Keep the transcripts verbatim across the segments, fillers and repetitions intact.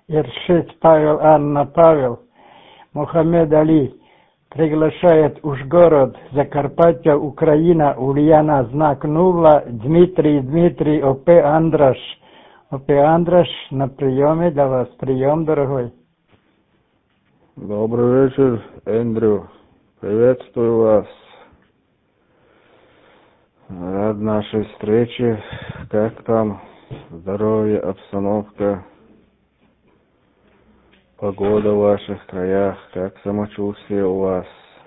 Ершит Павел, Анна Павел, Мухаммед Али приглашает Ужгород, Закарпаття, Украина, Ульяна, знак нула, Дмитрий, Дмитрий, ОП Андраш. ОП Андраш на приеме для вас. Прием, дорогой. Добрый вечер, Эндрю. Приветствую вас. Рад нашей встрече. Как там здоровье, обстановка, погода в ваших краях, как самочувствие у вас?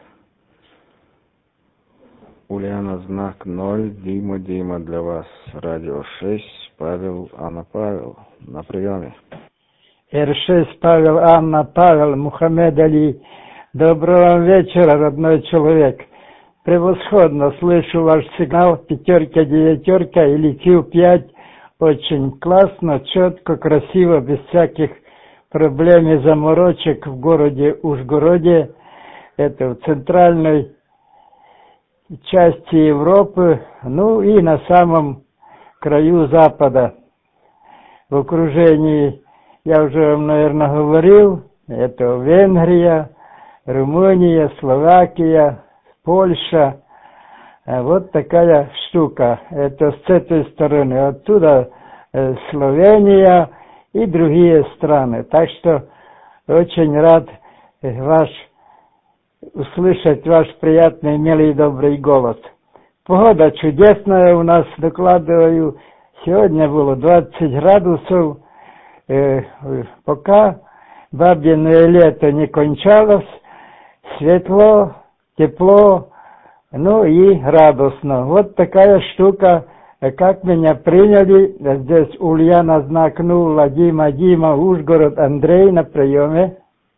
Ульяна, знак ноль, Дима, Дима для вас. Радио шесть, Павел, Анна, Павел. На приеме. эр шесть, Павел, Анна, Павел, Мухаммед Али. Доброго вечера, родной человек. Превосходно слышу ваш сигнал, пятерка, девятерка или кью пять. Очень классно, четко, красиво, без всяких проблем и заморочек в городе Ужгороде. Это в центральной части Европы, ну и на самом краю Запада. В окружении, я уже вам, наверное, говорил, это Венгрия, Румыния, Словакия, Польша. Вот такая штука. Это с этой стороны. Оттуда Словения и другие страны. Так что очень рад ваш, услышать ваш приятный, милый, добрый голос. Погода чудесная у нас, докладываю. Сегодня было двадцать градусов. Э, пока бабьиное лето не кончалось, светло, тепло, ну и радостно. Вот такая штука. Как меня приняли. Здесь Ульяна, знак нула, Дима, Дима, Ужгород, Андрей на приеме.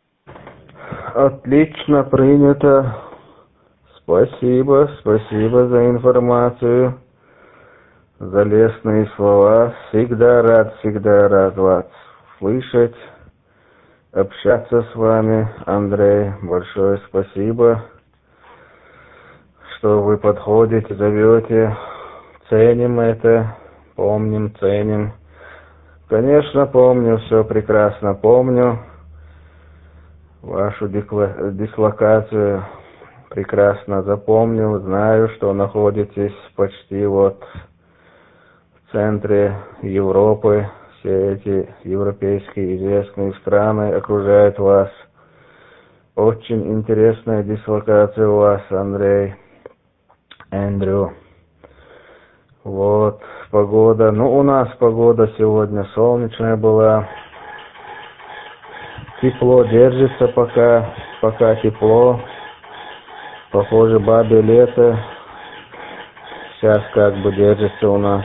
Отлично принято. Спасибо, спасибо за информацию, за лестные слова. Всегда рад, всегда рад вас слышать, общаться с вами, Андрей. Большое спасибо, что вы подходите, зовете. Ценим это, помним, ценим. Конечно, помню, все прекрасно помню. Вашу дислокацию прекрасно запомнил. Знаю, что находитесь почти вот в центре Европы. Все эти европейские известные страны окружают вас. Очень интересная дислокация у вас, Андрей. Эндрю. Вот, погода. Ну, у нас погода сегодня солнечная была. Тепло держится пока, пока тепло. Похоже, бабье лето. Сейчас как бы держится у нас.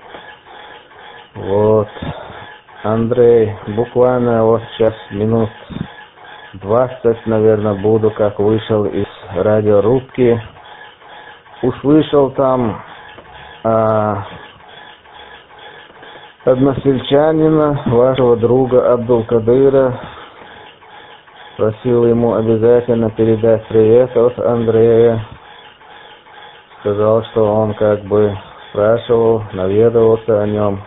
Вот. Андрей, буквально вот сейчас минут двадцать, наверное, буду, как вышел из радиорубки. Услышал там а, односельчанина, вашего друга Абдул-Кадыра. Просил ему обязательно передать привет от Андрея. Сказал, что он как бы спрашивал, наведывался о нем.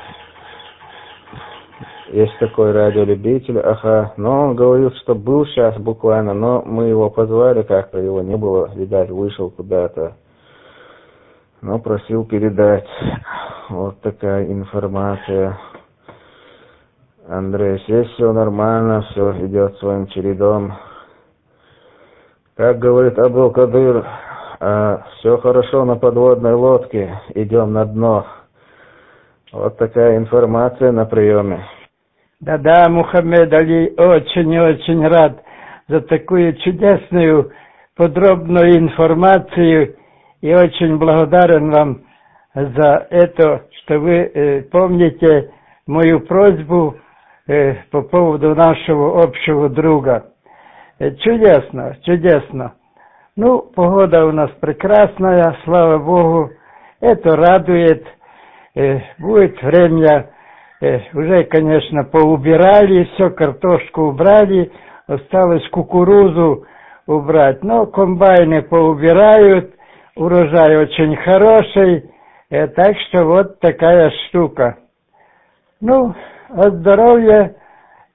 Есть такой радиолюбитель, ага. Но он говорит, что был сейчас буквально, но мы его позвали, как-то его не было, видать, вышел куда-то. Но просил передать. Вот такая информация. Андрей, здесь все нормально, все идет своим чередом. Как говорит Абдул-Кадыр, а, все хорошо на подводной лодке, идем на дно. Вот такая информация на приеме. Да-да, Мухаммед Али, очень-очень рад за такую чудесную, подробную информацию и очень благодарен вам за это, что вы э, помните мою просьбу э, по поводу нашего общего друга. Э, чудесно, чудесно. Ну, погода у нас прекрасная, слава Богу, это радует. Э, будет время, э, уже, конечно, поубирали, все, картошку убрали, осталось кукурузу убрать, но комбайны поубирают, урожай очень хороший, э, так что вот такая штука. Ну, а здоровье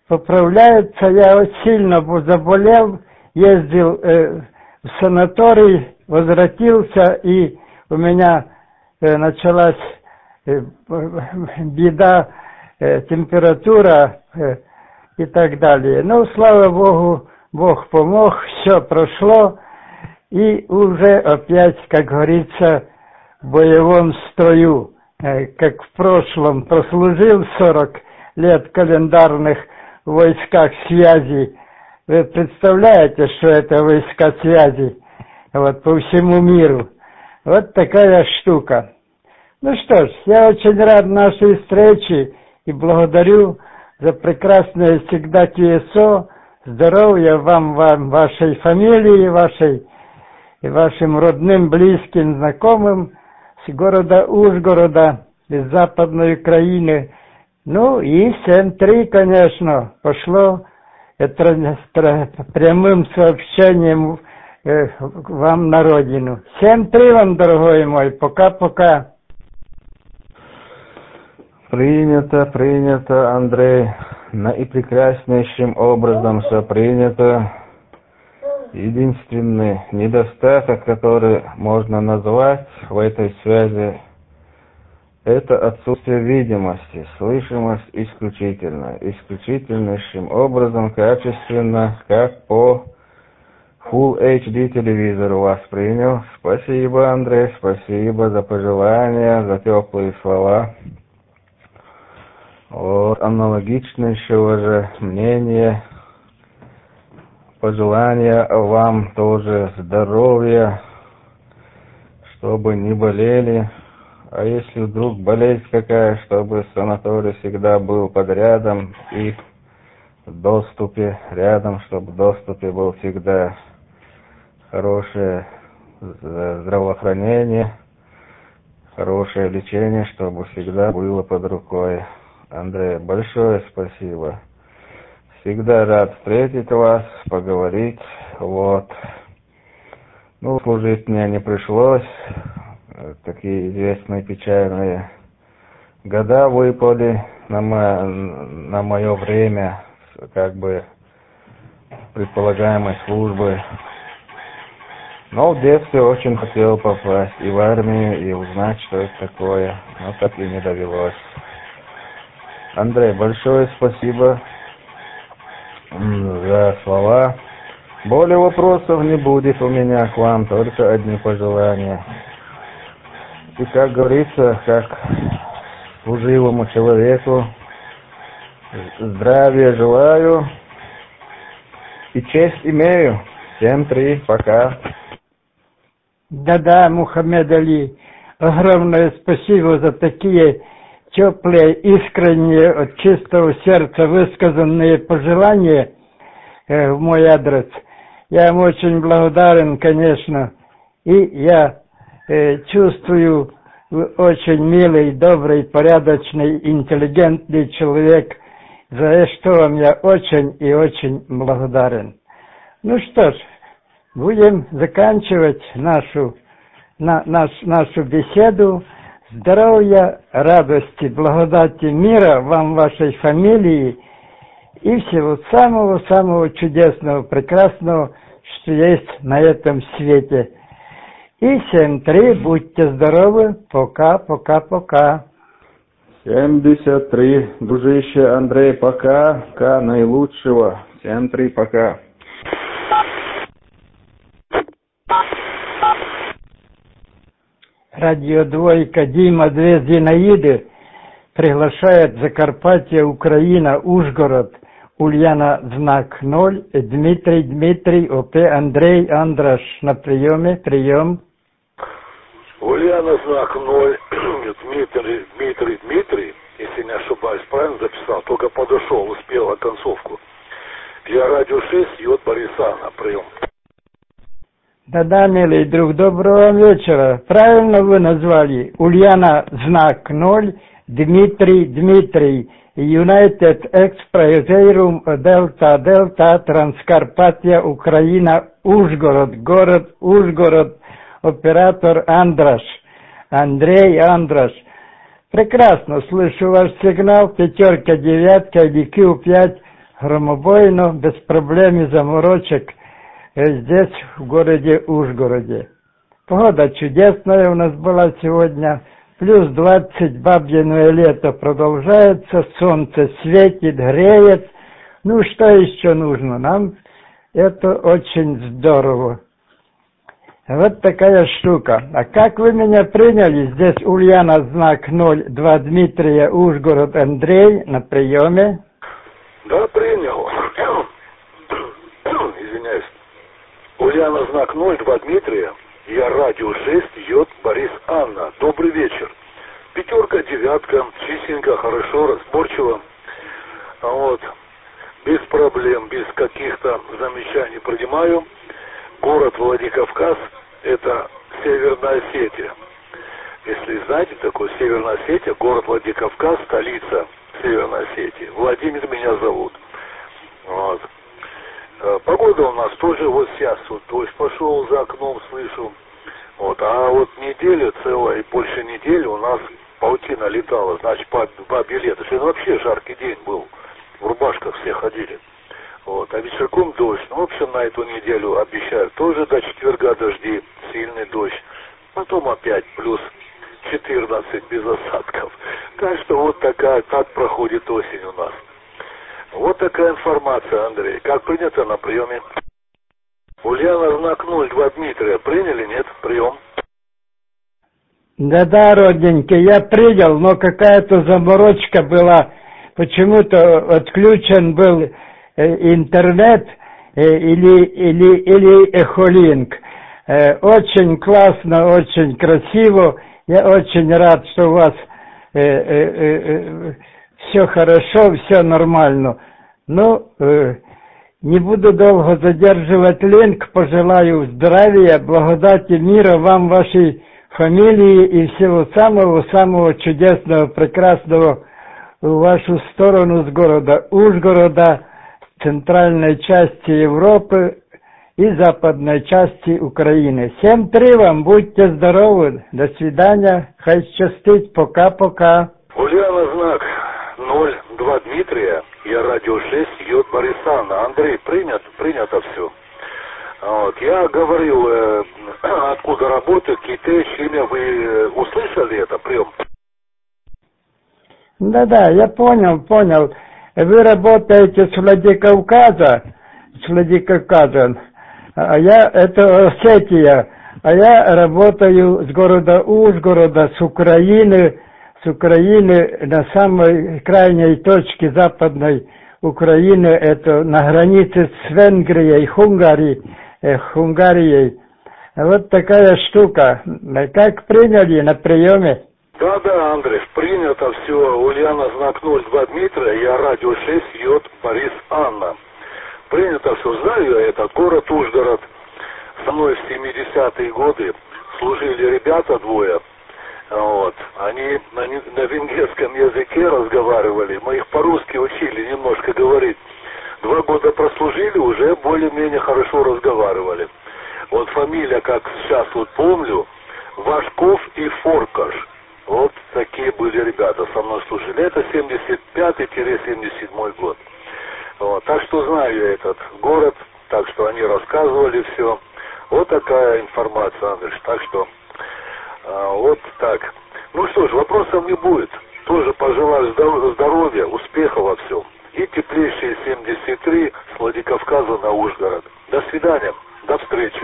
поправляется. Я очень сильно заболел, ездил э, в санаторий, возвратился, и у меня э, началась э, беда, э, температура э, и так далее. Ну, слава Богу, Бог помог, все прошло, и уже опять, как говорится, в боевом строю, э, как в прошлом, прослужил сорок лет календарных в войсках связи. Вы представляете, что это войска связи вот, по всему миру? Вот такая штука. Ну что ж, я очень рад нашей встрече и благодарю за прекрасное всегда КСО. Здоровья вам, вам, вашей фамилии, вашей, и вашим родным, близким, знакомым с города Ужгорода, из Западной Украины. Ну и семь три, конечно, пошло это прямым сообщением э, вам на родину. семь три вам, дорогой мой, пока-пока. Принято, принято, Андрей. Наипрекраснейшим образом все принято. Единственный недостаток, который можно назвать в этой связи, это отсутствие видимости, слышимость исключительно, исключительнейшим образом, качественно, как по Full эйч ди телевизору вас принял. Спасибо, Андрей, спасибо за пожелания, за теплые слова. Вот, аналогичнейшего же мнения, пожелания вам тоже здоровья, чтобы не болели. А если вдруг болезнь какая, чтобы санаторий всегда был под рядом и в доступе рядом, чтобы в доступе был всегда хорошее здравоохранение, хорошее лечение, чтобы всегда было под рукой. Андрей, большое спасибо. Всегда рад встретить вас, поговорить. Вот. Ну, служить мне не пришлось. Такие известные печальные года выпали на мое, на мое время, как бы, предполагаемой службы. Но в детстве очень хотел попасть и в армию, и узнать, что это такое. Но так и не довелось. Андрей, большое спасибо за слова. Более вопросов не будет у меня к вам, только одни пожелания. И, как говорится, как служивому человеку, здравия желаю и честь имею. семь три, пока. Да-да, Мухаммед Али, огромное спасибо за такие теплые, искренние, от чистого сердца высказанные пожелания э, в мой адрес. Я вам очень благодарен, конечно, и я э, чувствую, вы очень милый, добрый, порядочный, интеллигентный человек, за что вам я очень и очень благодарен. Ну что ж, будем заканчивать нашу, на, наш, нашу беседу. Здоровья, радости, благодати, мира вам, вашей фамилии и всего самого-самого чудесного, прекрасного, что есть на этом свете. И семь три, будьте здоровы, пока, пока, пока. семьдесят три, дружище Андрей, пока, пока, наилучшего. семь три, пока. Радио Двойка, Дима, две Зинаиды, приглашает Закарпатье, Украина, Ужгород, Ульяна, знак ноль, Дмитрий, Дмитрий, ОП, Андрей, Андраш, на приеме, прием. Ульяна, знак ноль, Дмитрий, Дмитрий, Дмитрий, если не ошибаюсь, правильно записал, только подошел, успел оконцовку. Я радио шесть, Йод Борисана, прием. Да-да, милый друг, доброго вечера. Правильно вы назвали. Ульяна, знак ноль, Дмитрий, Дмитрий, United Express Delta, Delta, Транскарпатия, Украина, Ужгород, город Ужгород, оператор Андраш, Андрей Андраш. Прекрасно, слышу ваш сигнал, пятерка, девятка, ди кью пять, громобойно, без проблем и заморочек здесь, в городе Ужгороде. Погода чудесная у нас была сегодня, плюс двадцать, бабьиное лето продолжается, солнце светит, греет. Ну, что еще нужно? Нам это очень здорово. Вот такая штука. А как вы меня приняли? Здесь Ульяна, знак ноль два Дмитрия, Ужгород, Андрей на приеме. Да, принял. Извиняюсь. Ульяна, знак ноль два Дмитрия. Я радио шесть, Йод, Борис, Анна. Добрый вечер. Пятерка, девятка, чистенько, хорошо, разборчиво. А вот, без проблем, без каких-то замечаний принимаю. Город Владикавказ – это Северная Осетия. Если знаете, такое Северная Осетия, город Владикавказ, столица Северной Осетии. Владимир меня зовут. Вот. Погода у нас тоже вот сейчас, вот дождь пошел за окном, слышу. Вот. А вот неделя целая, и больше недели у нас паутина летала, значит, бабье лето. Сегодня вообще жаркий день был, в рубашках все ходили. Вот. А вечерком дождь. Ну, в общем, на эту неделю обещают тоже до четверга дожди, сильный дождь. Потом опять плюс четырнадцать без осадков. Так что вот такая, так проходит осень у нас. Вот такая информация, Андрей. Как принято на приеме? Ульяна, знак ноль два Дмитрия. Приняли, нет? Прием. Да-да, родненький, я принял, но какая-то заморочка была. Почему-то отключен был э, интернет э, или, или, или эхолинк. Э, очень классно, очень красиво. Я очень рад, что у вас э, э, э, все хорошо, все нормально. Ну, э, не буду долго задерживать линк, пожелаю здравия, благодати, мира вам, вашей фамилии и всего самого-самого чудесного, прекрасного в вашу сторону с города Ужгорода, центральной части Европы и западной части Украины. Всем три вам, будьте здоровы, до свидания, хай счастить, пока-пока. Ульяна, знак ноль два Дмитрия, я радио шесть, Йод, Борис, Анна. Андрей, принят, принято все. Вот, я говорил, э, откуда работает, Китеч, имя, вы э, услышали это, прием? Да-да, я понял, понял. Вы работаете с Владикавказа, с Владикавказа, а я, это Осетия, а я работаю с города Ужгорода, с Украины, с Украины на самой крайней точке западной Украины, это на границе с Венгрией, Хунгарией, э, Хунгарией. Вот такая штука. Как приняли на приеме? Да-да, Андрей, принято все. Ульяна, знак ноль два Дмитрия, я радио шесть, Йод, Борис, Анна. Принято все. Знаю я этот город Ужгород. Со мной в семидесятые годы служили ребята двое. Вот. Они на, на венгерском языке разговаривали. Мы их по-русски учили немножко говорить. Два года прослужили, уже более-менее хорошо разговаривали. Вот фамилия, как сейчас вот помню, Вашков и Форкаш. Вот такие были ребята, со мной служили. Это семьдесят пятый — семьдесят седьмой год. Вот. Так что знаю я этот город, так что они рассказывали все. Вот такая информация, Андрей. Так что а, вот так. Ну что ж, вопросов не будет. Тоже пожелаю здоровья, успеха во всем. И теплейшие семьдесят три с Владикавказа на Ужгород. До свидания, до встречи.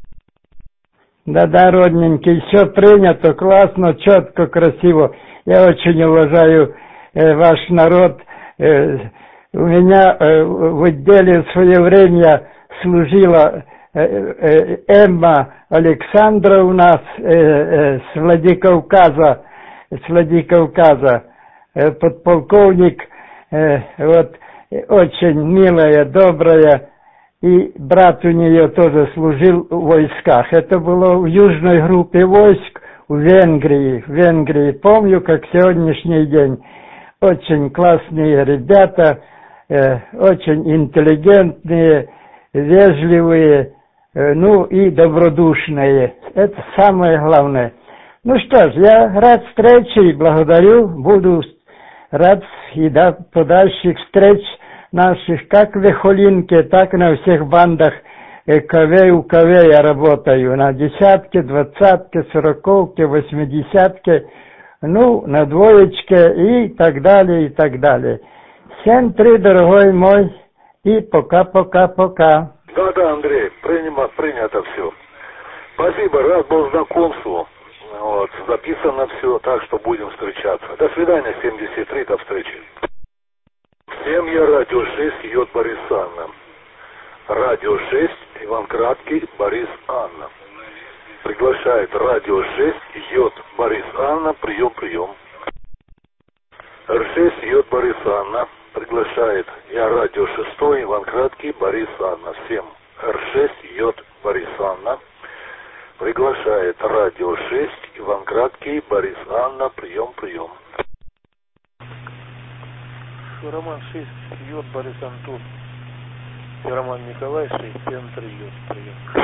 Да-да, родненький, все принято, классно, четко, красиво. Я очень уважаю э, ваш народ. Э, у меня э, в отделе в свое время служила э, э, Эмма Александра у нас э, э, с Владикавказа, с Владикавказа, э, подполковник, э, вот, очень милая, добрая. И брат у нее тоже служил в войсках. Это было в южной группе войск в Венгрии. В Венгрии помню, как сегодняшний день. Очень классные ребята, э, очень интеллигентные, вежливые, э, ну и добродушные. Это самое главное. Ну что ж, я рад встрече и благодарю. Буду рад и до подальших встреч наших, как в Эхолинке, так и на всех бандах КВ, УКВ я работаю. На десятке, двадцатке, сороковке, восьмидесятке, ну, на двоечке и так далее, и так далее. Всем три, дорогой мой, и пока-пока-пока. Да-да, Андрей, принято, принято все. Спасибо, рад был знакомству. Вот, записано все, так что будем встречаться. До свидания, семьдесят три, до встречи. Всем я радио шесть, Йод Борис Анна. Радио шесть, Иван Краткий, Борис Анна. Приглашает радио шесть, Йод Борис Анна, прием, прием. эр шесть, Йод Борис Анна. Приглашает я радио шестой, Иван Краткий, Борис Анна. Всем эр шесть, Йод Борис Анна. Приглашает радио шесть, Иван Краткий, Борис Анна, прием, прием. Роман шесть, Йод Борис Антон. И Роман Николай шесть, центр Йод, прием.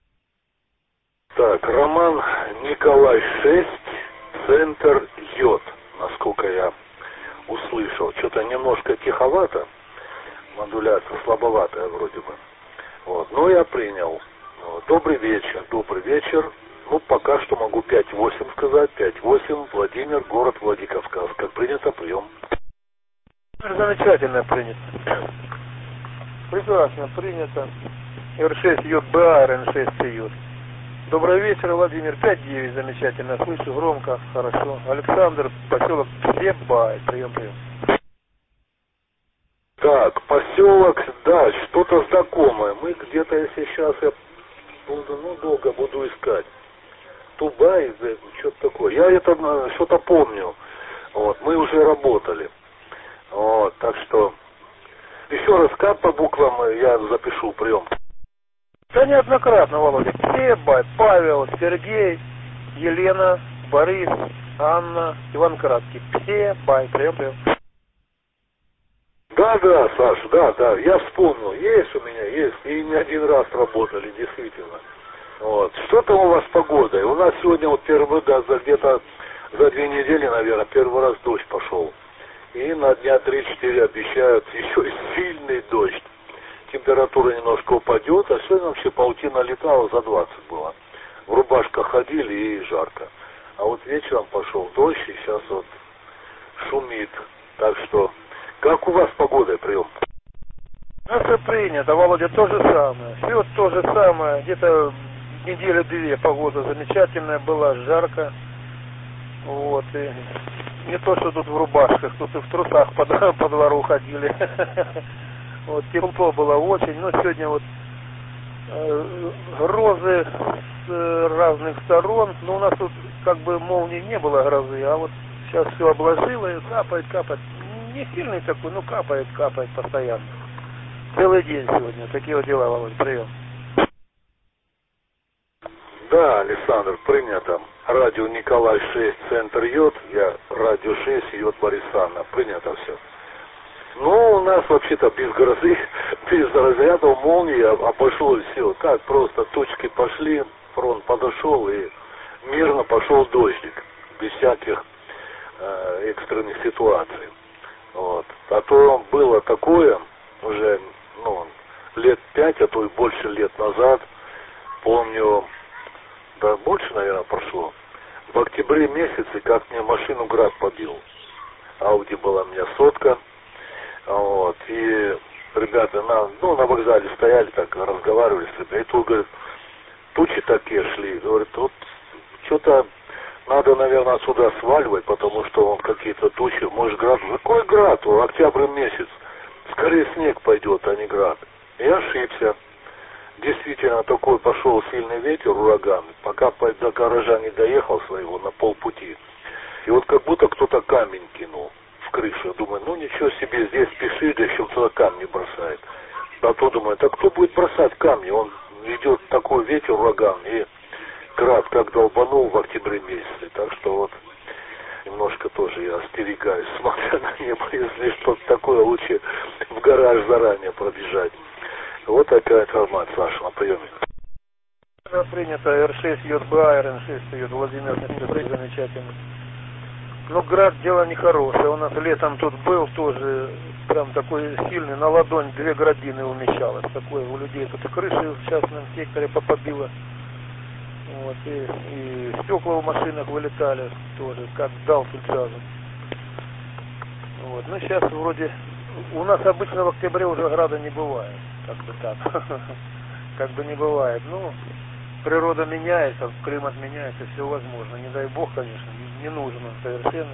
Так, Роман Николай шесть, центр Йод, насколько я услышал. Что-то немножко тиховато, модуляция слабоватая вроде бы. Вот, но я принял. Добрый вечер, добрый вечер. Ну, пока что могу пять восемь сказать. пять восемь, Владимир, город Владикавказ. Как принято, прием. Замечательно принято. Прекрасно принято. эр шесть Йод БА, эр эн шесть Йод. Добрый вечер, Владимир. пять девять, замечательно. Слышу громко, хорошо. Александр, поселок Себай. Прием, прием. Так, поселок, да, что-то знакомое. Мы где-то, если сейчас я буду, ну, долго буду искать. Тубай, что-то такое. Я это что-то помню. Вот, мы уже работали. Вот, так что еще раз как по буквам я запишу прием. Да неоднократно, Володя. Себай, Павел, Сергей, Елена, Борис, Анна, Иван Краткий. Себай, прием, прием. Да, да, Саша, да, да, я вспомнил, есть у меня, есть, и не один раз работали, действительно. Вот. Что там у вас с погодой? У нас сегодня вот первый, да, за где-то за две недели, наверное, первый раз дождь пошел. И на дня три-четыре обещают еще и сильный дождь. Температура немножко упадет, а сегодня вообще паутина летала, за двадцать было. В рубашках ходили и жарко. А вот вечером пошел дождь, и сейчас вот шумит. Так что, как у вас с погодой, прием? Ну, все принято, Володя, то же самое. Все то же самое. Где-то недели-две погода замечательная была, жарко. Вот, и не то, что тут в рубашках, тут и в трусах по, по двору ходили. Вот, тепло было очень, но сегодня вот э, грозы с э, разных сторон, но у нас тут как бы молнии не было грозы, а вот сейчас все обложило и капает, капает. Не сильный такой, но капает, капает постоянно. Целый день сегодня. Такие вот дела, Володь, прием. Да, Александр, принято. Радио Николай шесть, центр Йод. Я радио шесть, Йод Борис Анна. Принято все. Ну, у нас вообще-то без грозы, без разрядов молнии обошлось все. Так, просто тучки пошли, фронт подошел и мирно пошел дождик. Без всяких э, экстренных ситуаций. Вот. А то было такое уже, ну, лет пять, а то и больше лет назад, помню, да больше, наверное, прошло, в октябре месяце, как мне машину град побил. Ауди была у меня сотка, вот, и ребята на, ну, на вокзале стояли, так разговаривали с ребятами, и тут, говорят, тучи такие шли, говорят, вот что-то надо, наверное, отсюда сваливать, потому что какие-то тучи, может, град, какой град, октябрь месяц, скорее снег пойдет, а не град. И я ошибся. Действительно, такой пошел сильный ветер, ураган, пока до гаража не доехал своего на полпути. И вот как будто кто-то камень кинул в крышу. Я думаю, ну ничего себе, здесь спешит, да еще кто-то камни бросает. А то думаю, так кто будет бросать камни? Он идет такой ветер, ураган, и град как долбанул в октябре месяце. Так что вот немножко тоже я остерегаюсь, смотря на небо, если что-то такое, лучше в гараж заранее пробежать. Вот такая информация, Саша, на приеме. Принято эр шесть Йод БА, эр эн шесть Йод Владимир, замечательно. Но град дело нехорошее. У нас летом тут был тоже прям такой сильный, на ладонь две градины умещалось. Такое у людей тут и крыши в частном секторе попобило. Вот, и, и стекла в машинах вылетали тоже, как дал тут сразу. Вот. Ну сейчас вроде у нас обычно в октябре уже града не бывает. Как бы так. Как бы не бывает. Ну, природа меняется, климат меняется, все возможно. Не дай бог, конечно, не нужен он совершенно.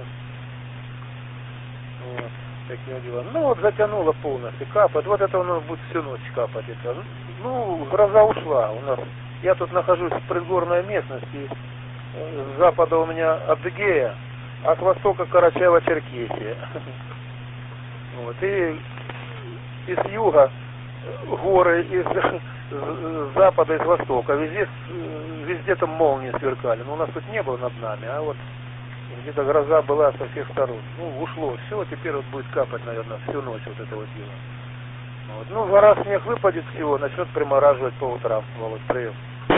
Вот, такие дела. Ну вот затянуло полностью, капает. Вот это у нас будет всю ночь капать. Это. Ну, гроза ушла. У нас, я тут нахожусь в предгорной местности. С запада у меня Адыгея, а с востока Карачаево-Черкесия. Вот, и, и с юга горы, и с, с запада и с востока. Везде, везде там молнии сверкали. Но у нас тут не было над нами, а вот где-то гроза была со всех сторон. Ну, ушло все, теперь вот будет капать, наверное, всю ночь вот это вот дело. Вот. Ну, в горах снег выпадет всего, начнет примораживать по утрам. Володь, прием.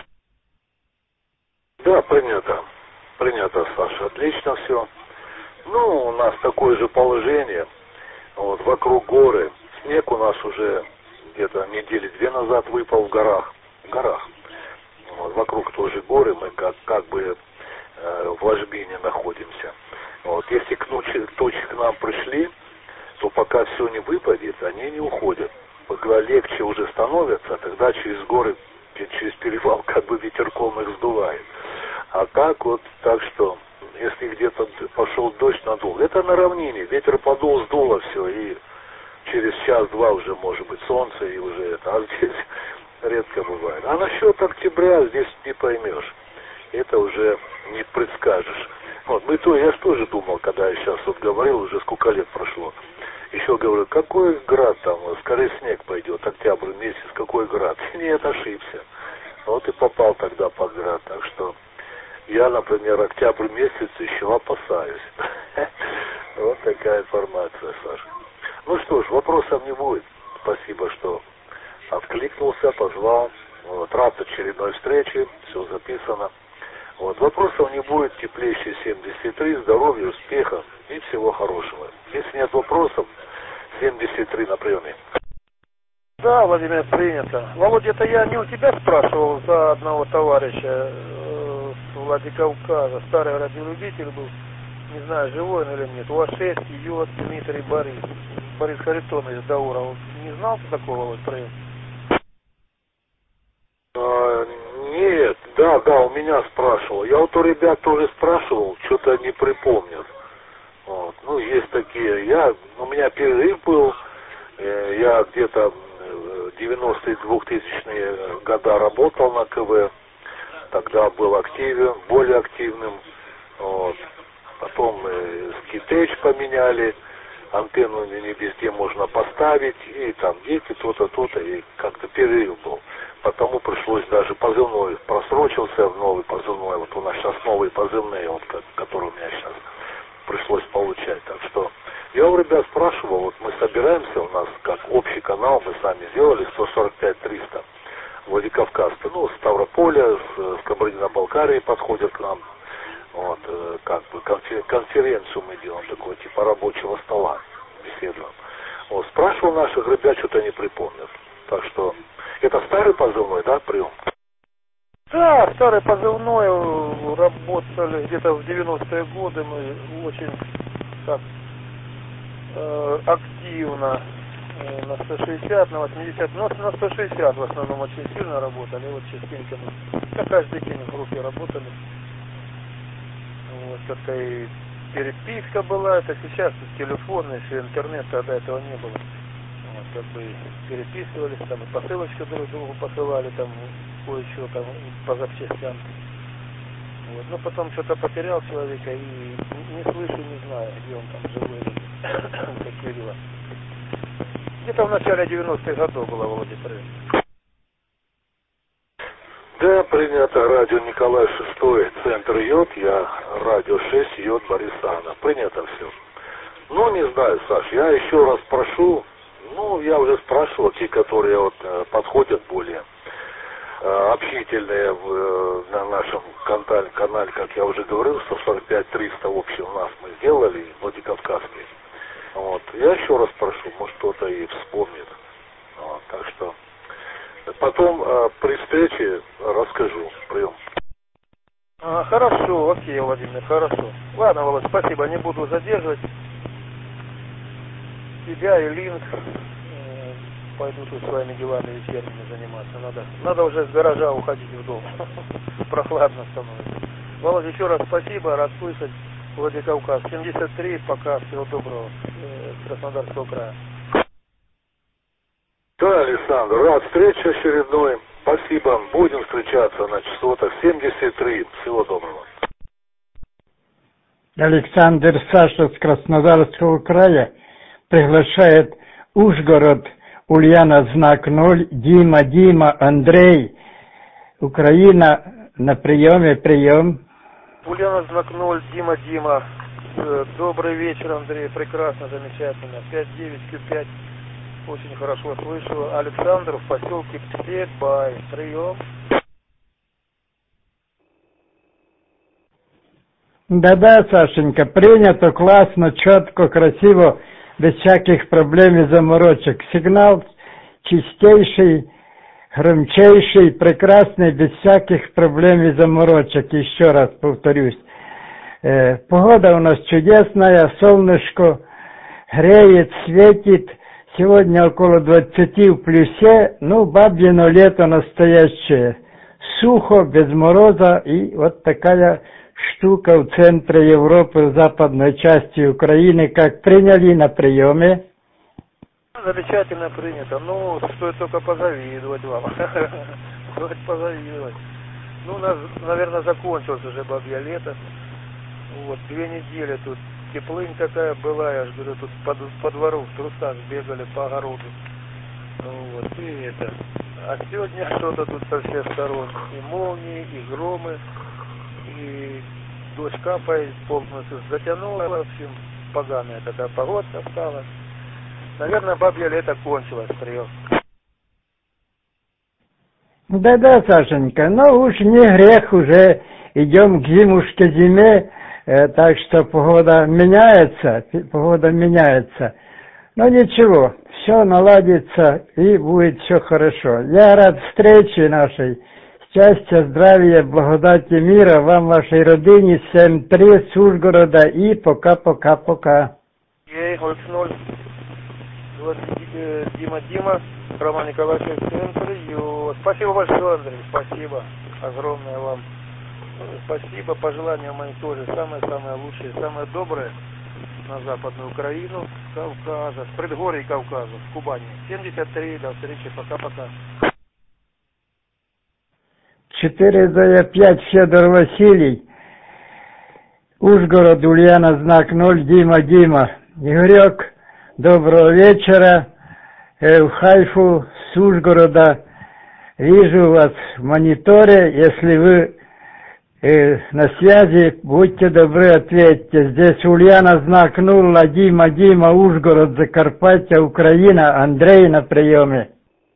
Да, принято. Принято, Саша. Отлично все. Ну, у нас такое же положение. Вот, вокруг горы. Снег у нас уже где-то недели две назад выпал в горах. В горах. Вот, вокруг тоже горы, мы как, как бы э, в ложбине находимся. Вот, если к ночи, тучи к нам пришли, то пока все не выпадет, они не уходят. Когда легче уже становятся, тогда через горы, через перевал как бы ветерком их сдувает. А так вот, так что, если где-то пошел дождь, надул. Это на равнине, ветер подул, сдуло все, и через час-два уже может быть солнце, и уже это, а здесь редко бывает. А насчет октября здесь не поймешь. Это уже не предскажешь. Вот, мы то, я же тоже думал, когда я сейчас вот говорил, уже сколько лет прошло. Еще говорю, какой град там, скорее снег пойдет, октябрь месяц, какой град. Нет, ошибся. Вот и попал тогда под град. Так что я, например, октябрь месяц еще опасаюсь. Вот такая информация, Саша. Ну что ж, вопросов не будет. Спасибо, что откликнулся, позвал. Вот, рад очередной встрече, все записано. Вот, вопросов не будет, теплейший семьдесят три, здоровья, успеха и всего хорошего. Если нет вопросов, семьдесят три на приеме. Да, Владимир, принято. Володя, это я не у тебя спрашивал за одного товарища э, с Владикавказа, старый радиолюбитель был, не знаю, живой он или нет, У А шесть, Йод, Дмитрий, Борис, Борис Харитонович Дауров. Не знал ты такого, Володь, прием? А, нет, да, да, у меня спрашивал. Я вот у ребят тоже спрашивал, что-то не припомнят. Вот. Ну, есть такие. Я, у меня перерыв был, э, я где-то девяностые двухтысячные года работал на КВ. Тогда был активен, более активным. Вот. Потом э, скитэч поменяли, антенну не везде можно поставить, и там дети, то-то, то-то, и как-то перерыв был. Потому пришлось даже позывной, просрочился в новый позывной, вот у нас сейчас новые позывные, вот, которые у меня сейчас пришлось получать. Так что я у ребят спрашивал, вот мы собираемся, у нас как общий канал, мы сами сделали сто сорок пять триста, Владикавказ, ну, с Ставрополя, с, с Кабардино-Балкарии подходят к нам. Вот, как бы конференцию мы делаем, такой типа рабочего стола, беседуем. Вот, спрашивал наших ребят, что-то не припомнят. Так что, это старый позывной, да, прием? Да, старый позывной, работали где-то в девяностые годы, мы очень так э, активно э, на сто шестьдесят, на восемьдесят, но на сто шестьдесят в основном очень сильно работали, вот частенько мы, да, каждый день в группе работали. Вот это и переписка была, это сейчас телефон, еще интернет, тогда этого не было. Вот, как бы переписывались, там и посылочку друг другу посылали, там кое-что там по запчастям. Вот, но потом что-то потерял человека и не слышу, не знаю, где он там живой, какие дела. Где-то в начале девяностых годов было, Володя, привет. Да, принято. Радио Николай шестой, центр Йод, я радио шесть, Йод, Борисана. Принято все. Ну, не знаю, Саш, я еще раз прошу, ну, я уже спрашивал, те, которые вот подходят более. общительные в, на нашем канале, канале, как я уже говорил, сто сорок пять триста общий у нас мы сделали, Владикавказский. Вот. Я еще раз прошу, может кто-то и вспомнит. Вот. Так что потом э, при встрече расскажу. Прием. А, хорошо, окей, Владимир, хорошо. Ладно, Володь, спасибо, не буду задерживать. Тебя и Линк э, пойду тут своими делами вечерними заниматься. Надо, надо уже с гаража уходить в дом. Прохладно становится. Володь, еще раз спасибо, рад слышать. Владикавказ семьдесят три, пока, всего доброго, э, Краснодарского края. Да, Александр, рад встрече очередной. Спасибо, будем встречаться на частотах семьдесят три. Всего доброго. Александр Саша с Краснодарского края приглашает Ужгород, Ульяна, знак ноль, Дима, Дима, Андрей, Украина, на приеме, прием. Ульяна, знак ноль, Дима, Дима. Добрый вечер, Андрей, прекрасно, замечательно. пять девять Q пять, очень хорошо слышу. Александр в поселке Псетбай, прием. Да-да, Сашенька, принято, классно, четко, красиво, без всяких проблем и заморочек. Сигнал чистейший, громчайший, прекрасный, без всяких проблем и заморочек. Еще раз повторюсь. Э, погода у нас чудесная, солнышко греет, светит. Сегодня около двадцати в плюсе, ну, бабьино лето настоящее. Сухо, без мороза, и вот такая штука в центре Европы, в западной части Украины. Как приняли на приеме? Замечательно принято. Ну, стоит только позавидовать вам. Стоит позавидовать. Ну, у нас, наверное, закончилось уже бабье лето. Вот, две недели тут теплынь такая была, я же говорю, тут по, по двору в трусах бегали по огороду. Вот, и это. А сегодня что-то тут со всех сторон. И молнии, и громы, и дождь капает полностью. Затянуло, в общем, поганая такая погодка стала. Наверное, бабье лето кончилось, прием. Да-да, Сашенька, ну уж не грех, уже идем к зимушке, зиме, э, так что погода меняется, погода меняется. Но ничего, все наладится и будет все хорошо. Я рад встрече нашей. Счастья, здравия, благодати, мира вам, вашей родине, семь три с Ужгорода и пока-пока-пока. Дима, Дима, Роман Николаевич, интервью. Спасибо большое, Андрей, спасибо. Огромное вам спасибо. Пожелания мои тоже самые-самые лучшие, самые добрые на Западную Украину, Кавказа, с предгорий Кавказа, с Кубани. семьдесят три, до встречи, пока-пока. четыре за пять, Федор Василий. Ужгород, Ульяна, знак ноль, Дима, Дима. Игорек, доброго вечера. Э, в Хайфу с Ужгорода. Вижу вас в мониторе. Если вы э, на связи, будьте добры, ответьте. Здесь Ульяна, знак ноль, Дима, Дима, Ужгород, Закарпаття, Украина. Андрей на приеме.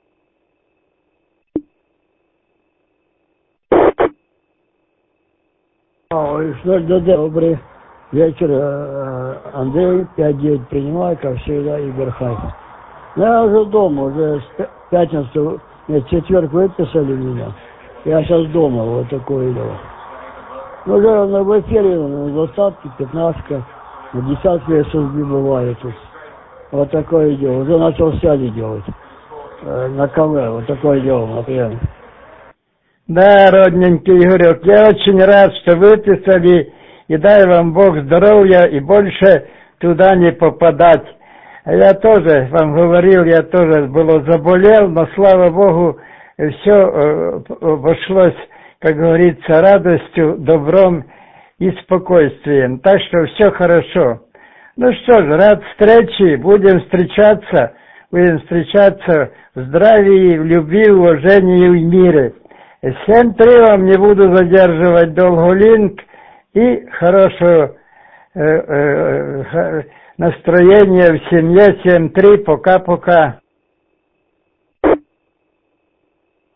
Добрый вечер, Андрей, пять девять принимаю, как всегда, Игорь Хайф. Я уже дома, уже с пятницы, нет, четверг выписали меня. Я сейчас дома, вот такое дело. Ну, уже в эфире, на двадцатке, пятнадцатке, на десятке эс эс би бывает тут. Вот такое дело. Уже начал связи делать. На КВ, вот такое дело, например. Да, родненький Игорек, я очень рад, что выписали, и дай вам Бог здоровья и больше туда не попадать. А я тоже вам говорил, я тоже было заболел, но слава Богу, все э, обошлось, как говорится, радостью, добром и спокойствием. Так что все хорошо. Ну что ж, рад встрече, будем встречаться, будем встречаться в здравии, в любви, в уважении и в мире. семь три вам не буду задерживать долго, Линк, и хорошего э, э, настроения в семье. Семь три, пока-пока.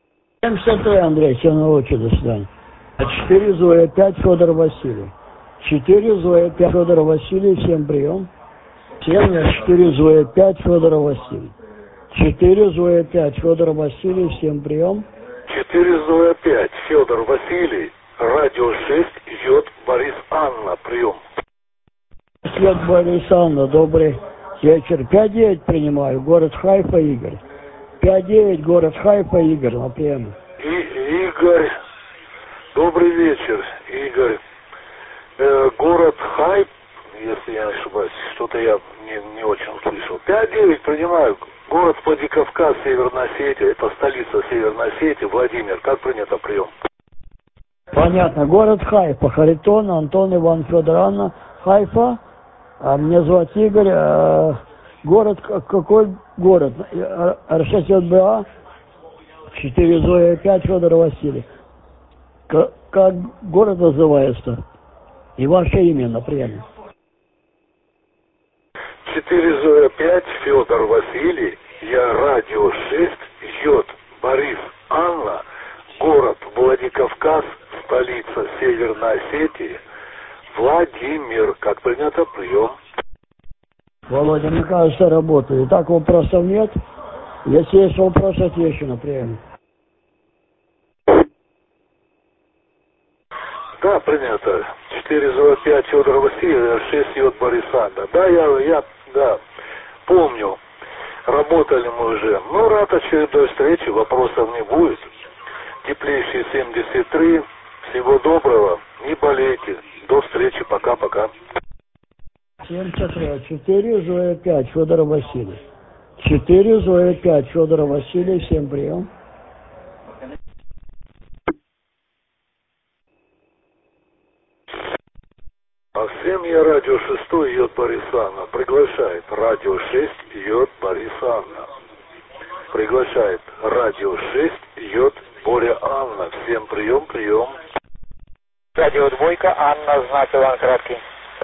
семьдесят три, Андрей, все на очередь, до свидания. четыре Зоя, пять Федор Василий. четыре Зоя, пять Федор Василий, всем прием. семь четыре Зоя, пять Федор Василий. четыре Зоя, пять Федор Василий, всем прием. четыре Зоя пять Федор Василий, радио шесть, Йод Борис Анна, прием. Йод Борис Анна, добрый вечер. пять девять принимаю, город Хайфа, Игорь. пять девять, город Хайфа, Игорь, на прием. И, Игорь, добрый вечер, Игорь. Э, город Хайп, если я не ошибаюсь, что-то я не, не очень услышал. пять девять принимаю, город Владикавказ, Северная Осетия, это столица Северной Осетии, Владимир. Как принято прием? Понятно, город Хайфа, Харитон, Антон, Иван, Федор, Анна, Хайфа. А меня зовут Игорь. А, город, какой город? эр шесть бэ а, четыре Зоя, пять Федор Василий. Как, как город называется? И ваше имя, например. четыре Зоя пять Федор Василий, я радио шесть, Йод Борис Анна, город Владикавказ, столица Северной Осетии, Владимир. Как принято прием? Володя, мне кажется, работает. Так вопросов нет. Если есть вопросы, отвечу на прием. Да, принято. четыре Зоя пять Федор Василий, шесть Йод Борис Анна. Да, я, я, да, помню. Работали мы уже. Ну, рад очередной встрече, вопросов не будет. Теплейший семьдесят три. Всего доброго. Не болейте. До встречи. Пока-пока. семьдесят три. четыре Зоя пять Федор Василий. четыре Зоя пять Федор Василий. Всем прием. А всем я радио шесть Йод Борис Анна. Приглашает радио шесть Йод Борис Анна. Приглашает радио шесть Йод Боря Анна. Всем прием, прием. Радио двойка, Анна, знак Иван Краткий.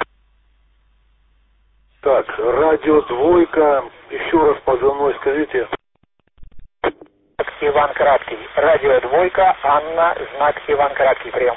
Так, радио двойка, еще раз позывной скажите. Иван Краткий. Радио двойка, Анна, знак Иван Краткий, прием.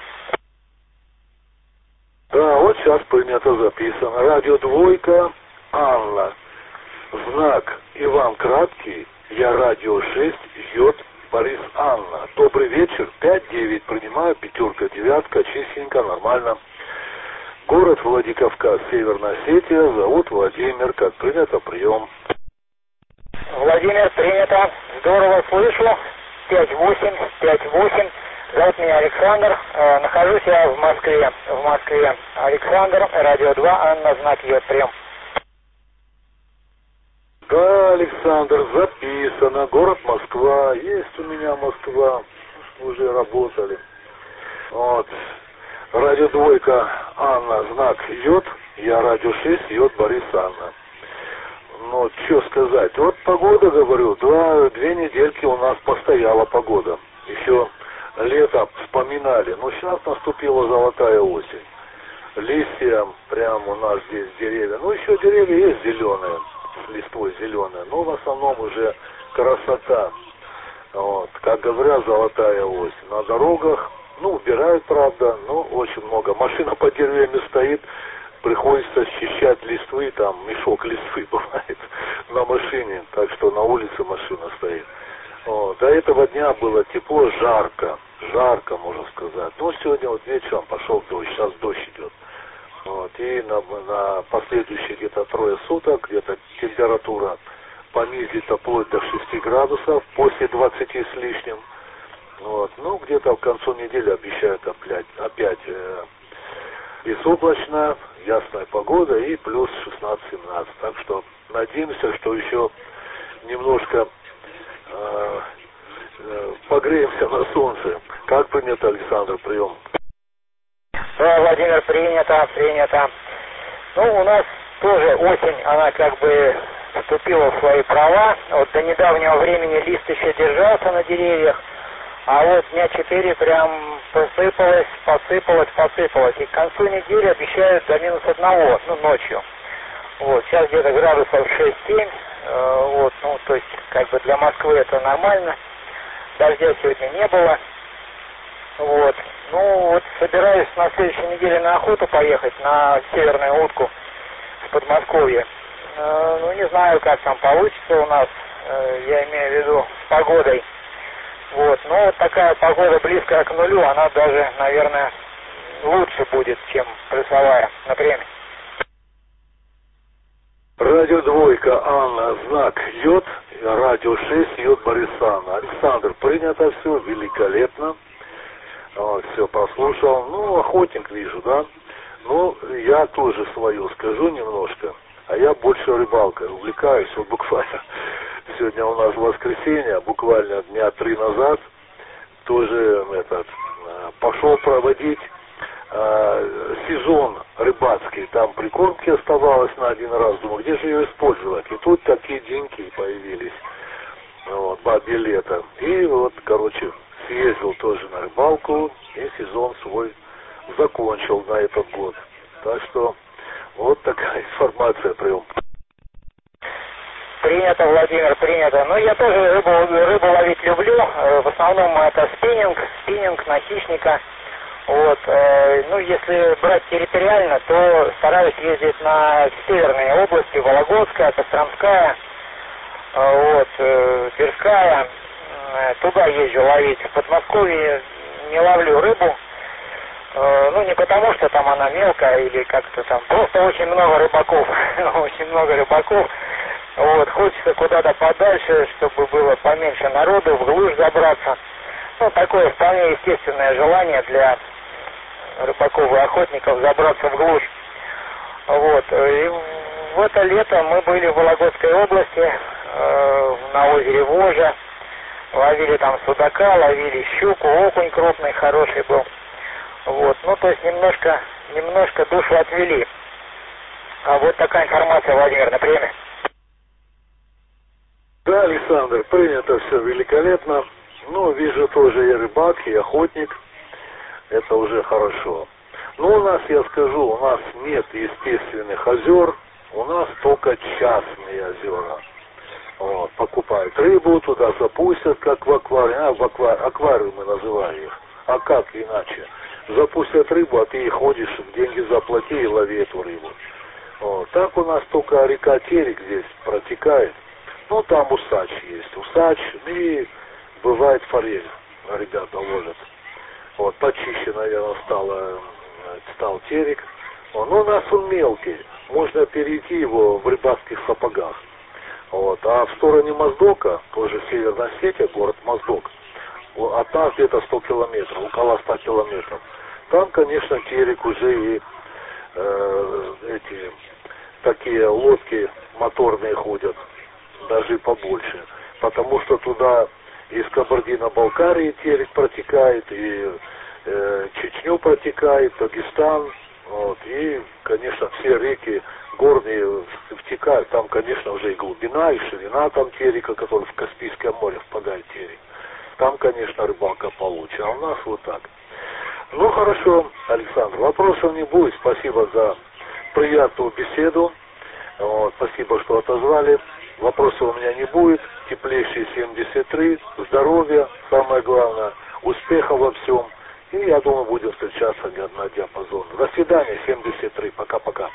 Да, вот сейчас принято записано. Радио двойка, Анна, знак Иван Краткий, я радио шесть, Йод Борис Анна. Добрый вечер, пять девять принимаю, пятерка, девятка, чистенько, нормально. Город Владикавказ, Северная Осетия, зовут Владимир, как принято, прием. Владимир, принято, здорово слышу, пять восемь, пять восемь. Зовут меня Александр, э, нахожусь я в Москве, в Москве. Александр, радио два, Анна, знак Йод, прием. Да, Александр, записано, город Москва, есть у меня Москва, уже работали. Вот, радио двойка, Анна, знак Йод, я радио шесть, Йод Борис Анна. Ну, что сказать, вот погода, говорю, два, две недельки у нас постояла погода, еще... Лето вспоминали, но сейчас наступила золотая осень. Листья прямо у нас здесь деревья. Ну, еще деревья есть зеленые, с листвой зеленые, но в основном уже красота. Вот. Как говорят, золотая осень. На дорогах, ну, убирают, правда, но очень много. Машина под деревьями стоит, приходится счищать листвы, там мешок листвы бывает на машине, так что на улице машина стоит. Вот. До этого дня было тепло, жарко, жарко, можно сказать. Но сегодня вот вечером пошел дождь, сейчас дождь идет. Вот. И на, на последующие где-то трое суток, где-то температура понизится вплоть до шести градусов, после двадцати с лишним. Вот. Ну, где-то к концу недели обещают опять, опять э, бесоблачно, ясная погода и плюс шестнадцать-семнадцать. Так что надеемся, что еще немножко э, э, погреемся на солнце. Как принято, Александр, прием? Да, Владимир, принято, принято. Ну, у нас тоже осень, она как бы вступила в свои права. Вот до недавнего времени лист еще держался на деревьях, а вот дня четыре прям посыпалось, посыпалось, посыпалось. И к концу недели обещают до минус одного, ну, ночью. Вот, сейчас где-то градусов шесть-семь, э, вот, ну, то есть, как бы для Москвы это нормально. дождя сегодня не было. Вот. Ну, вот собираюсь на следующей неделе на охоту поехать, на северную утку в Подмосковье. Э, ну, не знаю, как там получится у нас, э, я имею в виду с погодой. Вот. Но вот такая погода близкая к нулю, она даже, наверное, лучше будет, чем плюсовая на премии. Радио двойка Анна, знак йод, радио шесть йод Борис Анна. Александр, принято все, великолепно. Вот, все послушал. Ну, охотник вижу, да? Ну, я тоже свое скажу немножко. А я больше рыбалкой увлекаюсь. Вот буквально сегодня у нас воскресенье, буквально дня три назад, тоже этот, пошел проводить э, сезон рыбацкий. Там прикормки оставалось на один раз. Думаю, где же ее использовать? И тут такие деньги появились. Вот, бабье лето. И вот, короче, съездил тоже на рыбалку и сезон свой закончил на этот год. Так что вот такая информация прием. Принято, Владимир, принято. Ну, я тоже рыбу, рыбу ловить люблю. В основном это спиннинг, спиннинг на хищника. Вот. Ну, если брать территориально, то стараюсь ездить на северные области, Вологодская, Костромская, вот, Тверская. Туда езжу ловить. В Подмосковье не ловлю рыбу. Ну, не потому, что там она мелкая или как-то там. Просто очень много рыбаков. Очень много рыбаков. Вот, хочется куда-то подальше, чтобы было поменьше народу, в глушь забраться. Ну, такое вполне естественное желание для рыбаков и охотников забраться в глушь. Вот. И в это лето мы были в Вологодской области, э, на озере Вожа. Ловили там судака, ловили щуку, окунь крупный, хороший был. Вот. Ну, то есть немножко, немножко душу отвели. А вот такая информация, Владимир, на премии. Да, Александр, принято все великолепно. Ну, вижу тоже и рыбак, и охотник. Это уже хорошо. Но у нас, я скажу, у нас нет естественных озер, у нас только частные озера. Вот, покупают рыбу, туда запустят, как в аквариуме, а, в аквари... аквариумы называли их. А как иначе? Запустят рыбу, а ты ходишь, деньги заплати и лови эту рыбу. Вот. Так у нас только река Терек здесь протекает. Ну, там усач есть. Усач и бывает форель. Ребята ловят. Вот, почище, наверное, стало, стал Терек. Он, ну, у нас он мелкий. Можно перейти его в рыбацких сапогах. Вот. А в стороне Моздока, тоже Северная Осетия, город Моздок, от нас где-то сто километров, около ста километров. Там, конечно, Терек уже и э, эти такие лодки моторные ходят, даже побольше. Потому что туда из Кабардино-Балкарии Терек протекает, и э, Чечню протекает, Дагестан. Вот, и, конечно, все реки горные втекают. Там, конечно, уже и глубина, и ширина там Терека, который в Каспийское море впадает Терек. Там, конечно, рыбалка получше. А у нас вот так. Ну, хорошо, Александр, вопросов не будет. Спасибо за приятную беседу. Вот, спасибо, что отозвали. Вопросов у меня не будет. Теплейшие семьдесят три, здоровья, самое главное, успехов во всем. И я думаю, будем встречаться на диапазоне. До свидания, семьдесят три. Пока-пока.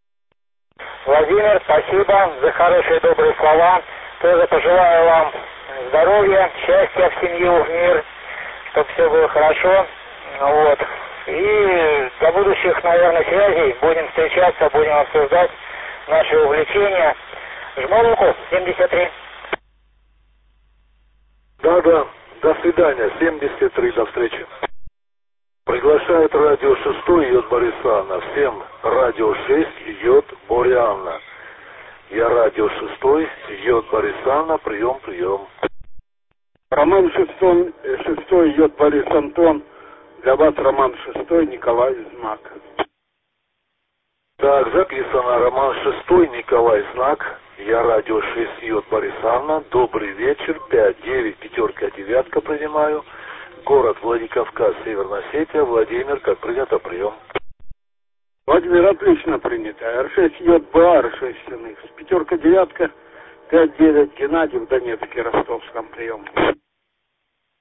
Владимир, спасибо за хорошие добрые слова. Тоже пожелаю вам здоровья, счастья в семью, в мир, чтобы все было хорошо. Вот. И до будущих, наверное, связей. Будем встречаться, будем обсуждать наши увлечения. Жму руку, семьдесят три. Да-да, до свидания, семьдесят три, до встречи. Приглашает радио шестой йод Борис Анна. Всем радио шесть йод Боря Анна. Я радио шестой йод Борис Анна. Прием, прием. Роман шестой, шестой йод Борис Антон. Для вас роман шестой Николай Знак. Так, записано роман шестой Николай Знак. Я радио шесть йод Борис Анна. Добрый вечер. пять девять, пятерка, девятка принимаю. Город Владикавказ, Северная Осетия. Владимир, как принято, прием. Владимир, отлично принято. эр шесть йод БА, эр шесть Синых. Пятерка, девятка, пять девять, Геннадий в Донецке, Ростовском, прием. Да-да, до свидания, семьдесят три. Пока-пока. Владимир, отлично принято. эр шесть йод БА, эр шесть Синых. Пятерка, девятка, пять девять, Геннадий в Донецке, Ростовском, прием.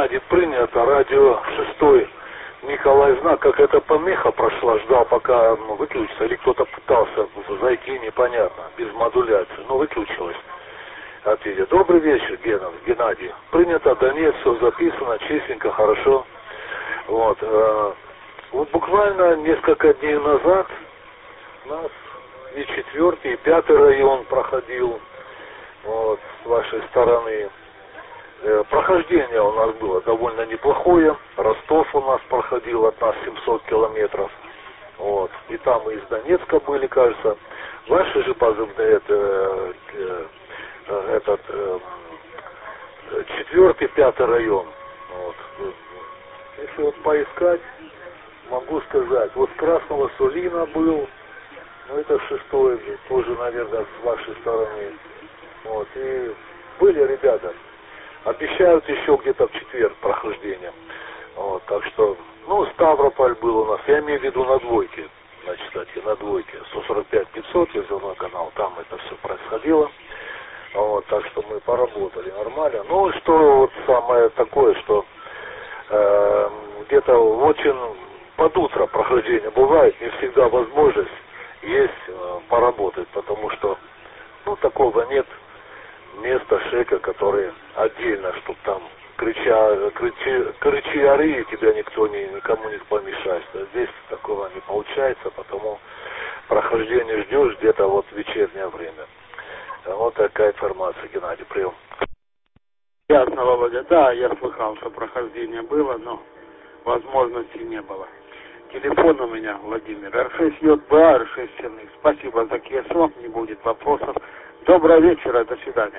Геннадий, принято. Радио шестой. Николай Знак, как эта помеха прошла, ждал, пока выключится, или кто-то пытался зайти, непонятно, без модуляции, но выключилось. Ответит. Добрый вечер, Гена, Геннадий. Принято, да нет, все записано, чистенько, хорошо. Вот, э, вот буквально несколько дней назад у нас и четвертый, и пятый район проходил, вот, с вашей стороны. Прохождение у нас было довольно неплохое. Ростов у нас проходил от нас семьсот километров. Вот. И там и из Донецка были, кажется. Ваши же позывные, это, этот четвертый, пятый район. Вот. Если вот поискать, могу сказать, вот с Красного Сулина был, ну это шестой, тоже, наверное, с вашей стороны. Вот. И были ребята. Обещают еще где-то в четверг прохождение. Вот, так что, ну, Ставрополь был у нас, я имею в виду на двойке, значит, кстати, на двойке, сто сорок пять пятьсот, я взял канал, там это все происходило. Вот, так что мы поработали нормально. Ну, что вот самое такое, что э, где-то очень под утро прохождение бывает, не всегда возможность есть э, поработать, потому что, ну, такого нет места шека, которые отдельно, чтобы там крича, кричи, кричи, ори, и тебя никто не, никому не помешает. А здесь такого не получается, потому прохождение ждешь где-то вот в вечернее время. Вот такая информация, Геннадий, прием. Ясно, Володя. Да, я слыхал, что прохождение было, но возможности не было. Телефон у меня, Владимир, эр шесть ё бэ, эр шесть Черных. Спасибо за КСО, не будет вопросов. Доброго вечера, до свидания.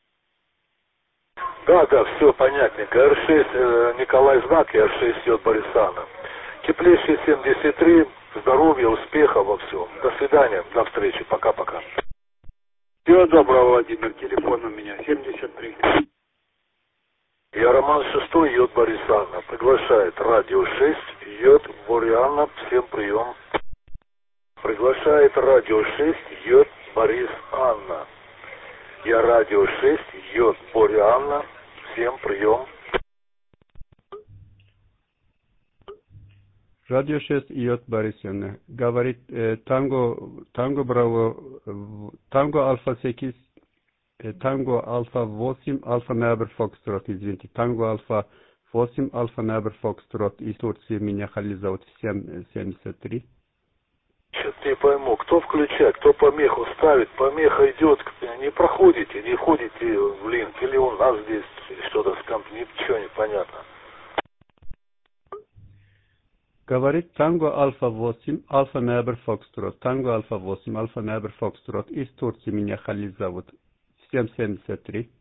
Да, да, все понятненько. эр шесть э, Николай Знак и эр шесть Ё Борисана. Теплейший семьдесят три, здоровья, успеха во всем. До свидания, до встречи, пока-пока. Всего доброго, Владимир, телефон у меня семьдесят три. Я Роман шестой, Йод Борисана. Приглашает радио шесть, Йод Бориана, всем прием. Приглашает радио шесть, Йод Борис Анна. Я радио шесть, Йод Бориана, всем прием. Радио шесть, Йод Борисовна. Говорит э, Танго, Танго Браво, э, Танго Альфа семь, э, Танго Альфа восемь, Альфа Набер Фокстрот, извините, Танго Альфа восемь, Альфа Набер Фокстрот, из Турции меня Халил зовут, семь семьдесят три. Что-то не пойму, кто включает, кто помеху ставит, помеха идет, не проходите, не входите в линк, или у нас здесь что-то с комп, ничего не понятно. Говорит Танго Альфа восемь, Альфа Набер Фокстрот, Танго Альфа восемь, Альфа Набер Фокстрот, из Турции меня Халил зовут, семь семьдесят три.